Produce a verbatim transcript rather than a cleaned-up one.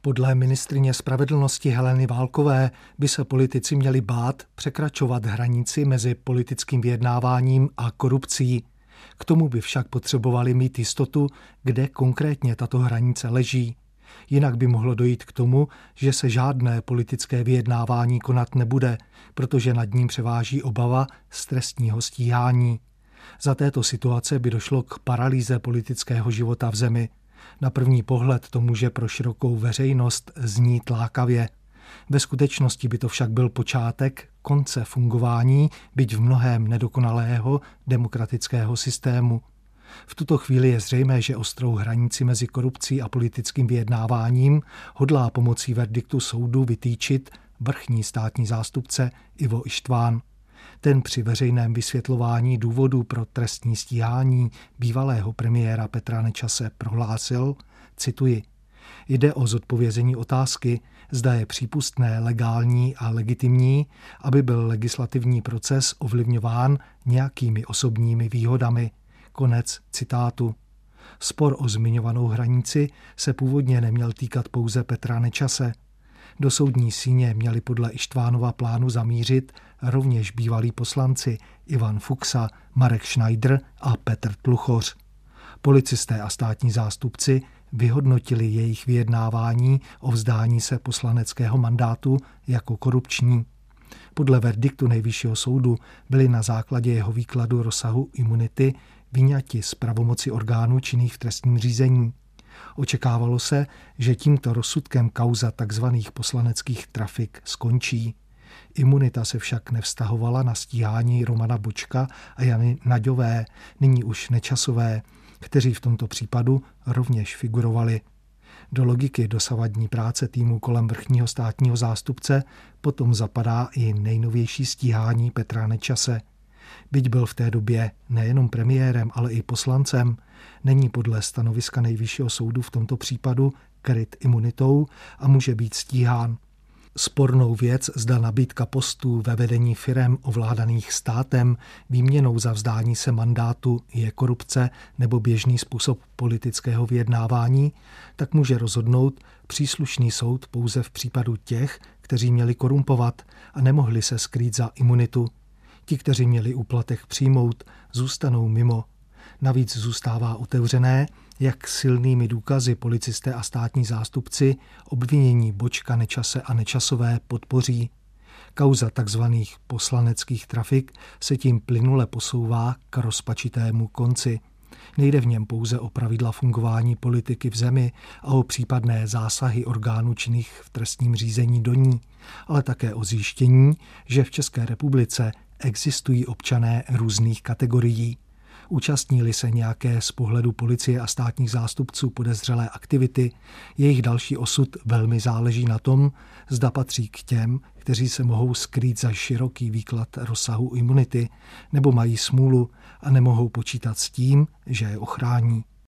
Podle ministryně spravedlnosti Heleny Válkové by se politici měli bát překračovat hranici mezi politickým vyjednáváním a korupcí. K tomu by však potřebovali mít jistotu, kde konkrétně tato hranice leží. Jinak by mohlo dojít k tomu, že se žádné politické vyjednávání konat nebude, protože nad ním převáží obava z trestního stíhání. Za této situace by došlo k paralýze politického života v zemi. Na první pohled to může pro širokou veřejnost znít lákavě. Ve skutečnosti by to však byl počátek konce fungování, byť v mnohém nedokonalého demokratického systému. V tuto chvíli je zřejmé, že ostrou hranici mezi korupcí a politickým vyjednáváním hodlá pomocí verdiktu soudu vytýčit vrchní státní zástupce Ivo Ištván. Ten při veřejném vysvětlování důvodů pro trestní stíhání bývalého premiéra Petra Nečase prohlásil, cituji, jde o zodpovězení otázky, zda je přípustné, legální a legitimní, aby byl legislativní proces ovlivňován nějakými osobními výhodami. Konec citátu. Spor o zmiňovanou hranici se původně neměl týkat pouze Petra Nečase. Do soudní síně měli podle Ištvánova plánu zamířit rovněž bývalí poslanci Ivan Fuksa, Marek Schneider a Petr Tluchoř. Policisté a státní zástupci vyhodnotili jejich vyjednávání o vzdání se poslaneckého mandátu jako korupční. Podle verdiktu Nejvyššího soudu byli na základě jeho výkladu rozsahu imunity vyňati z pravomoci orgánů činných v trestním řízení. Očekávalo se, že tímto rozsudkem kauza tzv. Poslaneckých trafik skončí. Imunita se však nevztahovala na stíhání Romana Bočka a Jany Naďové, nyní už Nečasové, kteří v tomto případu rovněž figurovali. Do logiky dosavadní práce týmu kolem vrchního státního zástupce potom zapadá i nejnovější stíhání Petra Nečase. Byť byl v té době nejenom premiérem, ale i poslancem, není podle stanoviska Nejvyššího soudu v tomto případu kryt imunitou a může být stíhán. Spornou věc, zda nabídka postů ve vedení firem ovládaných státem výměnou za vzdání se mandátu je korupce nebo běžný způsob politického vyjednávání, tak může rozhodnout příslušný soud pouze v případu těch, kteří měli korumpovat a nemohli se skrýt za imunitu. Ti, kteří měli úplatek přijmout, zůstanou mimo. Navíc zůstává otevřené, jak silnými důkazy policisté a státní zástupci obvinění Bočka, Nečase a Nečasové podpoří. Kauza tzv. Poslaneckých trafik se tím plynule posouvá k rozpačitému konci. Nejde v něm pouze o pravidla fungování politiky v zemi a o případné zásahy orgánů činných v trestním řízení do ní, ale také o zjištění, že v České republice existují občané různých kategorií. Účastní-li se nějaké z pohledu policie a státních zástupců podezřelé aktivity, jejich další osud velmi záleží na tom, zda patří k těm, kteří se mohou skrýt za široký výklad rozsahu imunity, nebo mají smůlu a nemohou počítat s tím, že je ochrání.